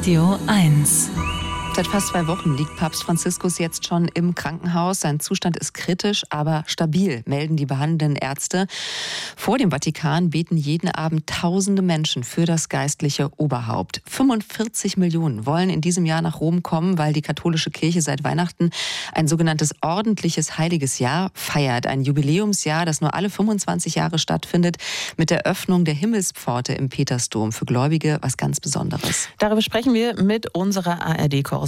Radio 1. Seit fast 2 Wochen liegt Papst Franziskus jetzt schon im Krankenhaus. Sein Zustand ist kritisch, aber stabil, melden die behandelnden Ärzte. Vor dem Vatikan beten jeden Abend tausende Menschen für das geistliche Oberhaupt. 45 Millionen wollen in diesem Jahr nach Rom kommen, weil die katholische Kirche seit Weihnachten ein sogenanntes ordentliches heiliges Jahr feiert. Ein Jubiläumsjahr, das nur alle 25 Jahre stattfindet, mit der Öffnung der Himmelspforte im Petersdom. Für Gläubige was ganz Besonderes. Darüber sprechen wir mit unserer ARD-Korrespondentin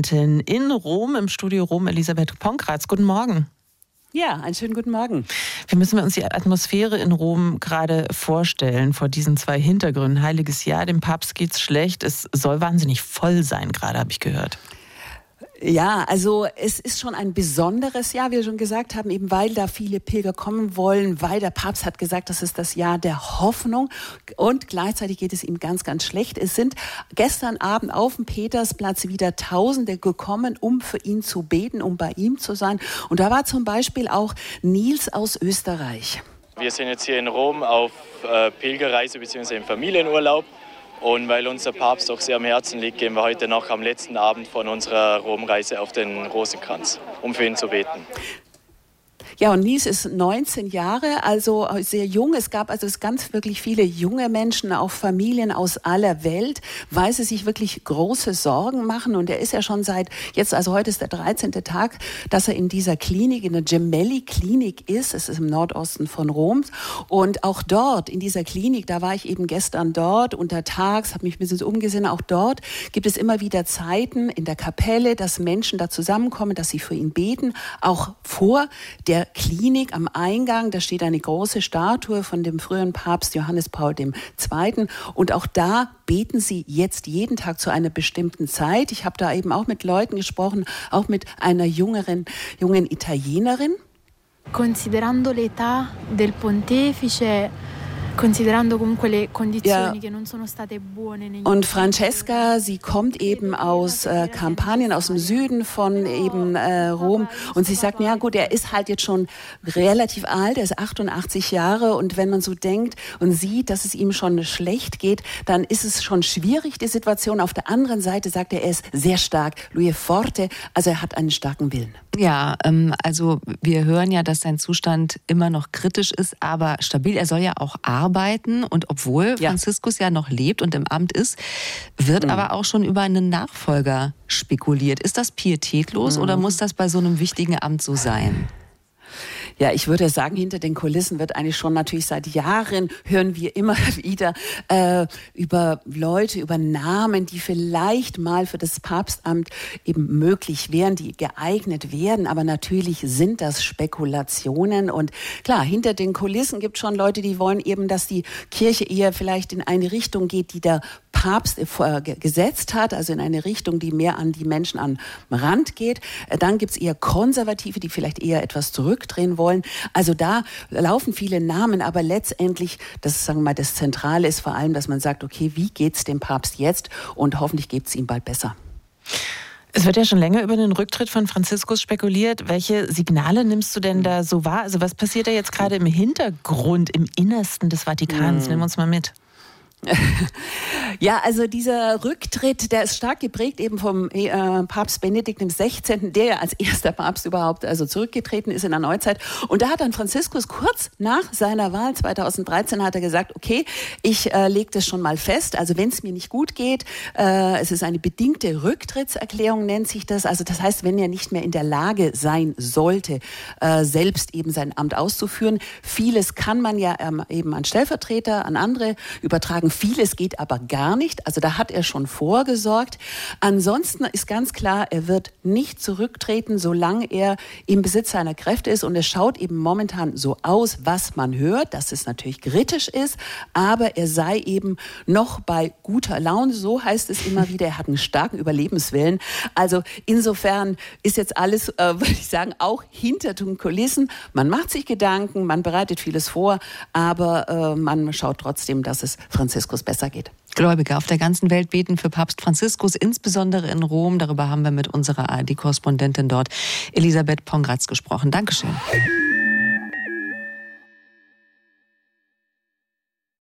in Rom, im Studio Rom, Elisabeth Ponkratz. Guten Morgen. Ja, einen schönen guten Morgen. Wie müssen wir uns die Atmosphäre in Rom gerade vorstellen vor diesen 2 Hintergründen? Heiliges Jahr, dem Papst geht's schlecht. Es soll wahnsinnig voll sein, gerade habe ich gehört. Ja, also es ist schon ein besonderes Jahr, wie wir schon gesagt haben, eben weil da viele Pilger kommen wollen, weil der Papst hat gesagt, das ist das Jahr der Hoffnung und gleichzeitig geht es ihm ganz, ganz schlecht. Es sind gestern Abend auf dem Petersplatz wieder Tausende gekommen, um für ihn zu beten, um bei ihm zu sein. Und da war zum Beispiel auch Nils aus Österreich. Wir sind jetzt hier in Rom auf Pilgerreise bzw. im Familienurlaub. Und weil uns der Papst doch sehr am Herzen liegt, gehen wir heute noch am letzten Abend von unserer Romreise auf den Rosenkranz, um für ihn zu beten. Ja, und Nils ist 19 Jahre, also sehr jung. Es gab also ganz wirklich viele junge Menschen, auch Familien aus aller Welt, weil sie sich wirklich große Sorgen machen. Und er ist ja schon seit jetzt, also heute ist der 13. Tag, dass er in dieser Klinik, in der Gemelli-Klinik ist. Es ist im Nordosten von Rom. Und auch dort, in dieser Klinik, da war ich eben gestern dort, untertags, habe mich ein bisschen umgesehen. Auch dort gibt es immer wieder Zeiten in der Kapelle, dass Menschen da zusammenkommen, dass sie für ihn beten. Auch vor der Klinik am Eingang, da steht eine große Statue von dem früheren Papst Johannes Paul II. Und auch da beten sie jetzt jeden Tag zu einer bestimmten Zeit. Ich habe da eben auch mit Leuten gesprochen, auch mit einer jungen Italienerin. Considerando l'età del pontefice, considerando comunque le condizioni che non sono state buone negli Und Francesca, sie kommt eben aus Kampanien, aus dem Süden von eben Rom. Und sie sagt, ja gut, er ist halt jetzt schon relativ alt, er ist 88 Jahre. Und wenn man so denkt und sieht, dass es ihm schon schlecht geht, dann ist es schon schwierig, die Situation. Auf der anderen Seite sagt er ist sehr stark, lui è forte, also er hat einen starken Willen. Ja, also wir hören ja, dass sein Zustand immer noch kritisch ist, aber stabil. Er soll ja auch arbeiten und obwohl Franziskus ja noch lebt und im Amt ist, wird aber auch schon über einen Nachfolger spekuliert. Ist das pietätlos oder muss das bei so einem wichtigen Amt so sein? Ja, ich würde sagen, hinter den Kulissen wird eigentlich schon natürlich seit Jahren hören wir immer wieder über Leute, über Namen, die vielleicht mal für das Papstamt eben möglich wären, die geeignet werden. Aber natürlich sind das Spekulationen. Und klar, hinter den Kulissen gibt es schon Leute, die wollen eben, dass die Kirche eher vielleicht in eine Richtung geht, die der Papst gesetzt hat, also in eine Richtung, die mehr an die Menschen am Rand geht. Dann gibt es eher Konservative, die vielleicht eher etwas zurückdrehen wollen. Also da laufen viele Namen, aber letztendlich, das sagen wir mal, das Zentrale ist vor allem, dass man sagt, okay, wie geht's dem Papst jetzt? Und hoffentlich geht's ihm bald besser. Es wird ja schon länger über den Rücktritt von Franziskus spekuliert. Welche Signale nimmst du denn da so wahr? Also was passiert da jetzt gerade im Hintergrund, im Innersten des Vatikans? Nimm uns mal mit. Ja, also dieser Rücktritt, der ist stark geprägt eben vom Papst Benedikt XVI., der ja als erster Papst überhaupt also zurückgetreten ist in der Neuzeit. Und da hat dann Franziskus kurz nach seiner Wahl 2013 hat er gesagt, okay, ich lege das schon mal fest, also wenn es mir nicht gut geht, es ist eine bedingte Rücktrittserklärung, nennt sich das. Also das heißt, wenn er nicht mehr in der Lage sein sollte, selbst eben sein Amt auszuführen. Vieles kann man ja eben an Stellvertreter, an andere übertragen. Vieles geht aber gar nicht. Also da hat er schon vorgesorgt. Ansonsten ist ganz klar, er wird nicht zurücktreten, solange er im Besitz seiner Kräfte ist. Und es schaut eben momentan so aus, was man hört, dass es natürlich kritisch ist. Aber er sei eben noch bei guter Laune. So heißt es immer wieder. Er hat einen starken Überlebenswillen. Also insofern ist jetzt alles, würde ich sagen, auch hinter den Kulissen. Man macht sich Gedanken, man bereitet vieles vor, aber man schaut trotzdem, dass es Franziskus besser geht. Gläubige auf der ganzen Welt beten für Papst Franziskus, insbesondere in Rom. Darüber haben wir mit unserer ARD-Korrespondentin dort, Elisabeth Ponkratz, gesprochen. Dankeschön.